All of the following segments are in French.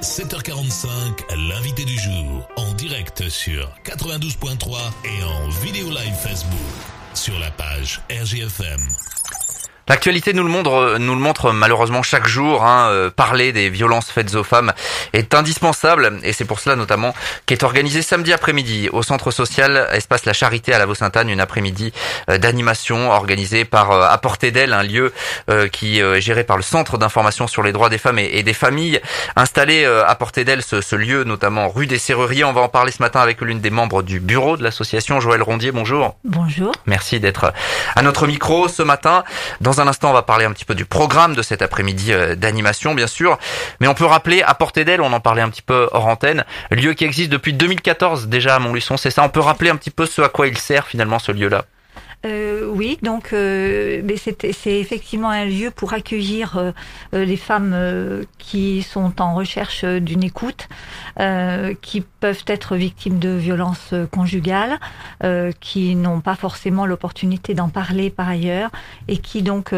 7h45, l'invité du jour, en direct sur 92.3 et en vidéo live Facebook, sur la page RGFM. L'actualité nous le montre malheureusement chaque jour. Parler des violences faites aux femmes est indispensable et c'est pour cela notamment qu'est organisé samedi après-midi au centre social Espace La Charité à la Vaux-Sainte-Anne une après-midi d'animation organisée par À Portée d'elle, un lieu qui est géré par le Centre d'information sur les droits des femmes et des familles. Installé à Portée d'elle, ce lieu notamment rue des Serruriers. On va en parler ce matin avec l'une des membres du bureau de l'association, Joëlle Rondier. Bonjour. Bonjour. Merci d'être à notre micro ce matin. Dans un instant, on va parler un petit peu du programme de cet après-midi d'animation, bien sûr. Mais on peut rappeler, À Portée d'elle, on en parlait un petit peu hors antenne, lieu qui existe depuis 2014 déjà à Montluçon, c'est ça? On peut rappeler un petit peu ce à quoi il sert finalement, ce lieu-là? Oui, donc mais c'est effectivement un lieu pour accueillir les femmes qui sont en recherche d'une écoute, qui peuvent être victimes de violences conjugales, qui n'ont pas forcément l'opportunité d'en parler par ailleurs, et qui donc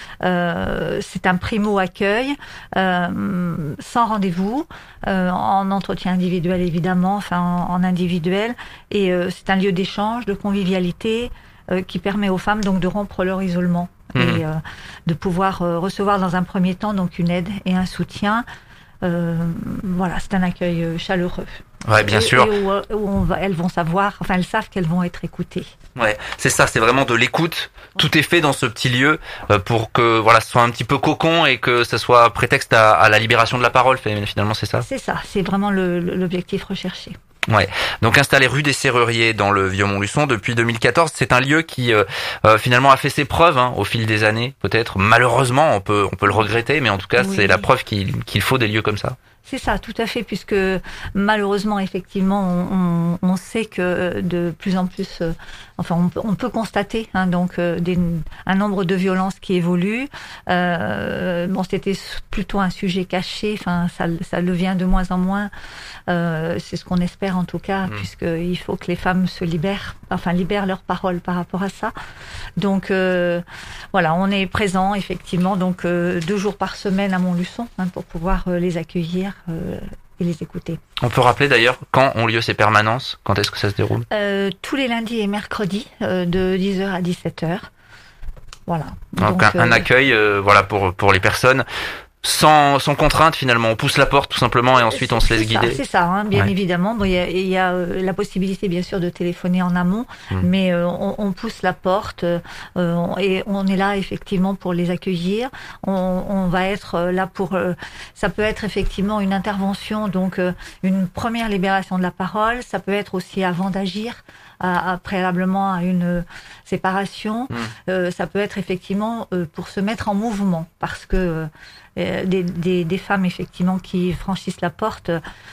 c'est un primo accueil sans rendez-vous, en entretien individuel évidemment, enfin en individuel, et c'est un lieu d'échange, de convivialité. Qui permet aux femmes donc de rompre leur isolement et de pouvoir recevoir dans un premier temps donc une aide et un soutien. Voilà, c'est un accueil chaleureux. Ouais, bien sûr. Et où elles vont savoir, enfin elles savent qu'elles vont être écoutées. Ouais, c'est ça, c'est vraiment de l'écoute. Tout est fait dans ce petit lieu pour que voilà, ce soit un petit peu cocon et que ça soit prétexte à la libération de la parole. Finalement, c'est ça. C'est ça, c'est vraiment l'objectif recherché. Ouais. Donc installé rue des Serruriers dans le Vieux-Montluçon depuis 2014, c'est un lieu qui finalement a fait ses preuves au fil des années, peut-être. Malheureusement, on peut le regretter, mais en tout cas, oui. C'est la preuve qu'il faut des lieux comme ça. C'est ça, tout à fait, puisque malheureusement, effectivement, on sait que de plus en plus, enfin, on peut constater donc un nombre de violences qui évolue. Bon, c'était plutôt un sujet caché, enfin, ça le vient de moins en moins. C'est ce qu'on espère en tout cas, puisqu'il faut que les femmes se libèrent leur parole par rapport à ça. Donc voilà, on est présent effectivement, donc 2 jours par semaine à Montluçon pour pouvoir les accueillir et les écouter. On peut rappeler d'ailleurs quand ont lieu ces permanences, quand est-ce que ça se déroule? Tous les lundis et mercredis de 10h à 17h. Voilà. Donc un accueil voilà pour les personnes. Sans contrainte finalement, on pousse la porte tout simplement et ensuite on se laisse guider. C'est ça, bien évidemment. Bon, il y a la possibilité bien sûr de téléphoner en amont, mais on pousse la porte et on est là effectivement pour les accueillir. On va être là pour. Ça peut être effectivement une intervention, donc une première libération de la parole. Ça peut être aussi avant d'agir. Préalablement à une séparation, ça peut être effectivement pour se mettre en mouvement, parce que des femmes effectivement qui franchissent la porte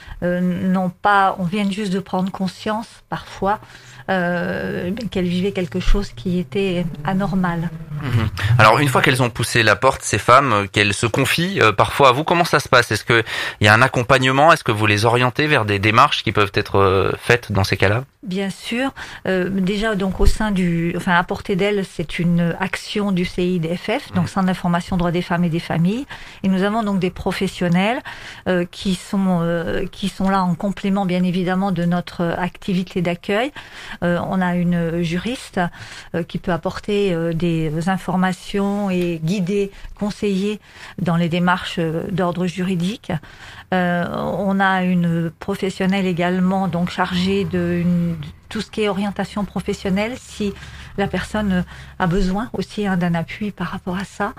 on vient juste de prendre conscience parfois qu'elles vivaient quelque chose qui était anormal. Alors une fois qu'elles ont poussé la porte, ces femmes, qu'elles se confient parfois à vous, comment ça se passe? Est-ce que il y a un accompagnement? Est-ce que vous les orientez vers des démarches qui peuvent être faites dans ces cas-là? Bien sûr. Déjà donc au sein À Portée d'elle, c'est une action du CIDFF, donc Centre d'information droits des femmes et des familles. Et nous avons donc des professionnels qui sont là en complément bien évidemment de notre activité d'accueil. On a une juriste qui peut apporter des informations et guider, conseiller dans les démarches d'ordre juridique. On a une professionnelle également donc chargée de tout ce qui est orientation professionnelle si la personne a besoin aussi d'un appui par rapport à ça.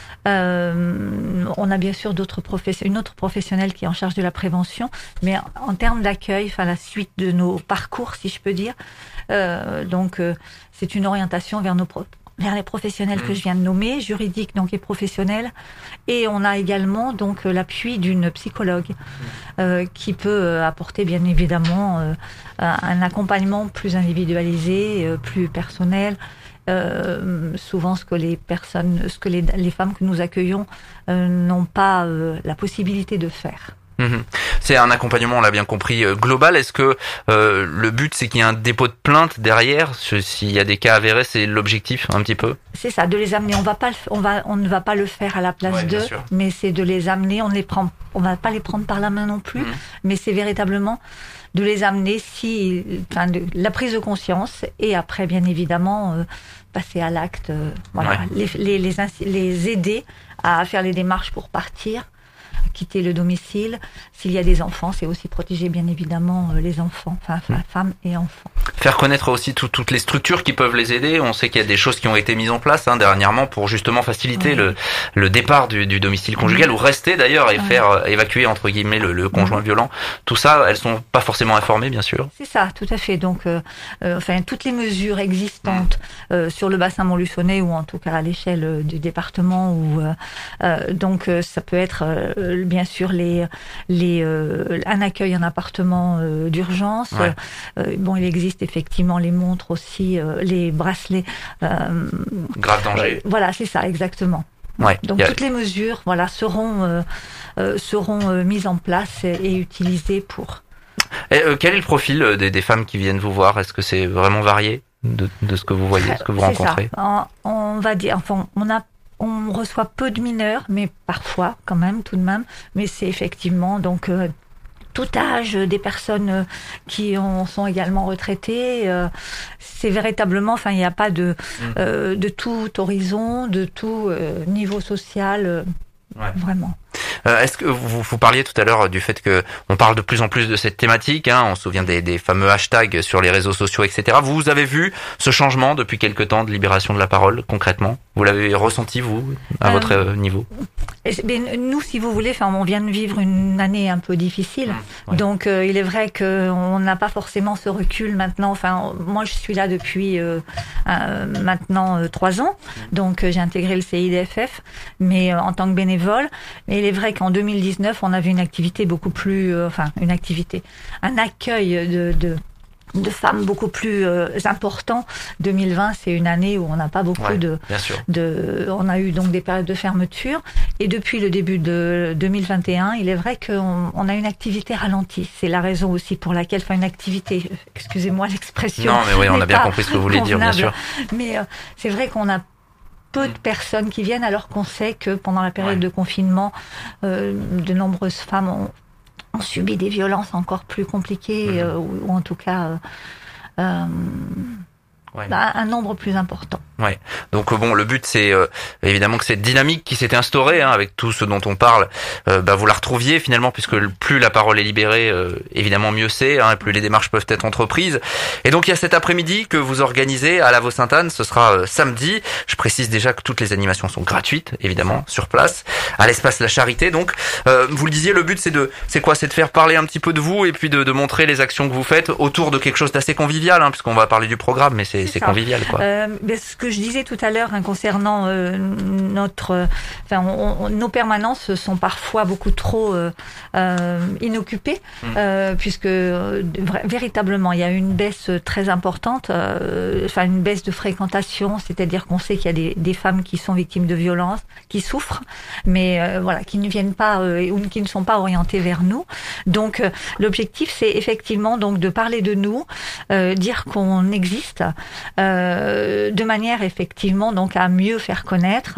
On a bien sûr une autre professionnelle qui est en charge de la prévention, mais en termes d'accueil, la suite de nos parcours, si je peux dire, c'est une orientation vers les professionnels que je viens de nommer, juridiques donc et professionnels, et on a également donc l'appui d'une psychologue qui peut apporter bien évidemment un accompagnement plus individualisé, plus personnel. Souvent ce que les femmes que nous accueillons n'ont pas la possibilité de faire. C'est un accompagnement, on l'a bien compris, global. Est-ce que le but, c'est qu'il y ait un dépôt de plainte derrière? S'il y a des cas avérés, c'est l'objectif un petit peu? C'est ça, de les amener. On ne va pas le faire à la place d'eux, mais c'est de les amener. On va pas les prendre par la main non plus, mais c'est véritablement de les amener la prise de conscience, et après, bien évidemment, passer à l'acte, les aider à faire les démarches pour partir, quitter le domicile. S'il y a des enfants, c'est aussi protéger bien évidemment les enfants, femmes et enfants. Faire connaître aussi toutes les structures qui peuvent les aider. On sait qu'il y a des choses qui ont été mises en place dernièrement pour justement faciliter le départ du domicile conjugal, ou rester d'ailleurs et faire évacuer entre guillemets le conjoint violent. Tout ça, elles sont pas forcément informées, bien sûr. C'est ça, tout à fait. Donc, toutes les mesures existantes sur le bassin montluçonnais, ou en tout cas à l'échelle du département, donc ça peut être bien sûr un accueil en appartement d'urgence. Il existe effectivement les montres aussi, les bracelets. Grave danger. Voilà, c'est ça, exactement. Donc toutes les mesures, seront mises en place et utilisées pour. Quel est le profil des femmes qui viennent vous voir? Est-ce que c'est vraiment varié de ce que vous voyez, ce que vous rencontrez? On va dire, on reçoit peu de mineurs, mais parfois, quand même, tout de même. Mais c'est effectivement donc tout âge, des personnes qui sont également retraitées. C'est véritablement, il n'y a pas de tout horizon, de tout niveau social, vraiment. Est-ce que vous parliez tout à l'heure du fait que on parle de plus en plus de cette thématique, on se souvient des fameux hashtags sur les réseaux sociaux, etc. Vous avez vu ce changement depuis quelque temps de libération de la parole, concrètement? Vous l'avez ressenti, vous, à votre niveau? Nous, si vous voulez, on vient de vivre une année un peu difficile. Donc, il est vrai qu'on n'a pas forcément ce recul maintenant. Moi, je suis là depuis maintenant 3 ans. Donc, j'ai intégré le CIDFF, mais en tant que bénévole. Mais il est vrai qu'en 2019, on avait une activité beaucoup plus... un accueil de femmes beaucoup plus important. 2020, c'est une année où on n'a pas beaucoup on a eu donc des périodes de fermeture, et depuis le début de 2021, il est vrai qu'on a une activité ralentie. C'est la raison aussi pour laquelle, une activité, excusez-moi l'expression. Non, mais on a bien compris ce que vous voulez dire, bien sûr. Mais c'est vrai qu'on a peu de personnes qui viennent, alors qu'on sait que pendant la période de confinement, de nombreuses femmes ont subi des violences encore plus compliquées, ou en tout cas un nombre plus important. Donc le but, c'est évidemment que cette dynamique qui s'était instaurée avec tout ce dont on parle, vous la retrouviez finalement, puisque plus la parole est libérée, évidemment mieux c'est, et plus les démarches peuvent être entreprises. Et donc il y a cet après-midi que vous organisez à la Vaux-Sainte-Anne, ce sera samedi. Je précise déjà que toutes les animations sont gratuites, évidemment, sur place, à l'espace La Charité. Donc vous le disiez, le but c'est de faire parler un petit peu de vous, et puis de montrer les actions que vous faites autour de quelque chose d'assez convivial, puisqu'on va parler du programme, mais c'est convivial, quoi. Ce que je disais tout à l'heure concernant nos permanences sont parfois beaucoup trop inoccupées, puisque véritablement il y a une baisse très importante, une baisse de fréquentation, c'est-à-dire qu'on sait qu'il y a des femmes qui sont victimes de violences, qui souffrent, mais qui ne viennent pas ou qui ne sont pas orientées vers nous. Donc l'objectif, c'est effectivement donc de parler de nous, dire qu'on existe, de manière effectivement donc à mieux faire connaître,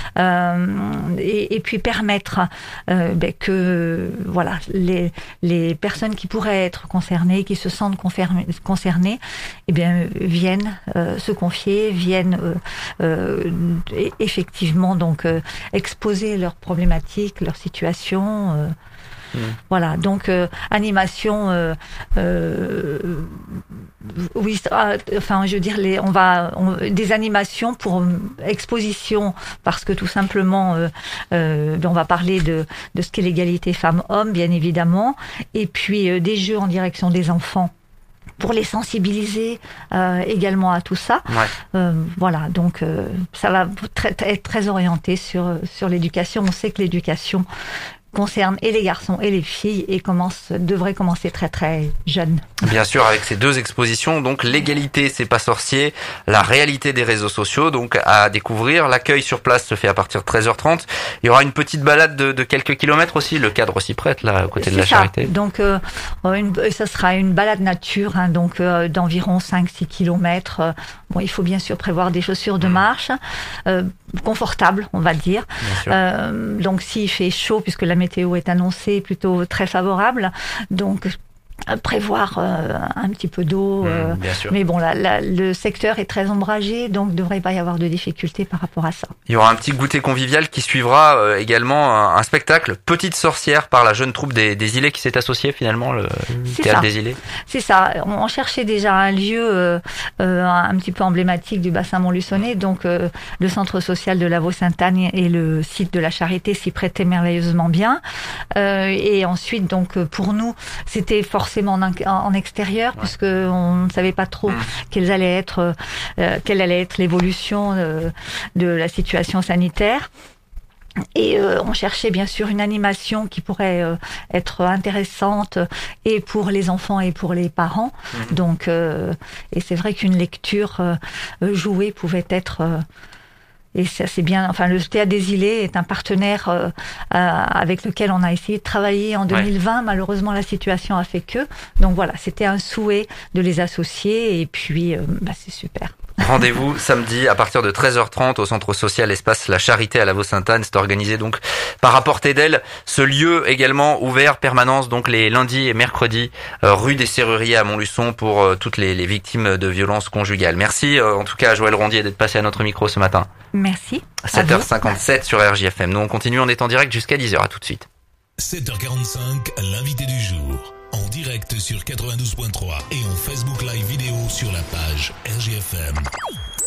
et puis permettre que les personnes qui pourraient être concernées, qui se sentent concernées, viennent se confier, viennent effectivement donc exposer leurs problématiques, leurs situations. Voilà, donc animation, des animations pour exposition, parce que tout simplement on va parler de ce qu'est l'égalité femmes-hommes, bien évidemment, et puis des jeux en direction des enfants pour les sensibiliser également à tout ça. Donc ça va être très orienté sur l'éducation. On sait que l'éducation concerne et les garçons et les filles et devrait commencer très très jeune. Bien sûr, avec ces 2 expositions, donc l'égalité c'est pas sorcier, la réalité des réseaux sociaux, donc à découvrir. L'accueil sur place se fait à partir de 13h30. Il y aura une petite balade de quelques kilomètres aussi, le cadre s'y prête là, à côté de la Charité. Donc ça sera une balade nature, hein, donc d'environ 5-6 kilomètres. Bon, il faut bien sûr prévoir des chaussures de marche, confortables, on va dire. Donc s'il fait chaud, puisque la météo est annoncée plutôt très favorable, donc prévoir un petit peu d'eau, mais bon, le secteur est très ombragé, donc il ne devrait pas y avoir de difficultés par rapport à ça. Il y aura un petit goûter convivial qui suivra également un spectacle Petite Sorcière par la jeune troupe des Îlets qui s'est associée finalement, le Théâtre des Îlets. C'est ça, on cherchait déjà un lieu un petit peu emblématique du bassin montluçonnais, donc le centre social de la Vaux-Sainte-Anne et le site de la Charité s'y prêtaient merveilleusement bien. Et ensuite, donc pour nous, c'était forcément en extérieur, puisque on ne savait pas trop quelle allait être l'évolution de la situation sanitaire. Et on cherchait bien sûr une animation qui pourrait être intéressante et pour les enfants et pour les parents. Donc, et c'est vrai qu'une lecture jouée pouvait être et ça, c'est bien. Enfin, le Théâtre des Îlets est un partenaire avec lequel on a essayé de travailler en 2020. Malheureusement, la situation a fait que. Donc voilà, c'était un souhait de les associer. Et puis, c'est super. Rendez-vous samedi à partir de 13h30 au centre social Espace La Charité à la Vaux-Sainte-Anne. C'est organisé donc par À Portée d'Elle. Ce lieu également ouvert permanence donc les lundis et mercredis rue des Serruriers à Montluçon pour toutes les victimes de violences conjugales. Merci en tout cas à Joëlle Rondier d'être passé à notre micro ce matin. Merci. 7h57 sur RJFM. Nous on continue, on est en direct jusqu'à 10h. À tout de suite. 7h45, l'invité du jour. En direct sur 92.3 et en Facebook Live vidéo sur la page RJFM.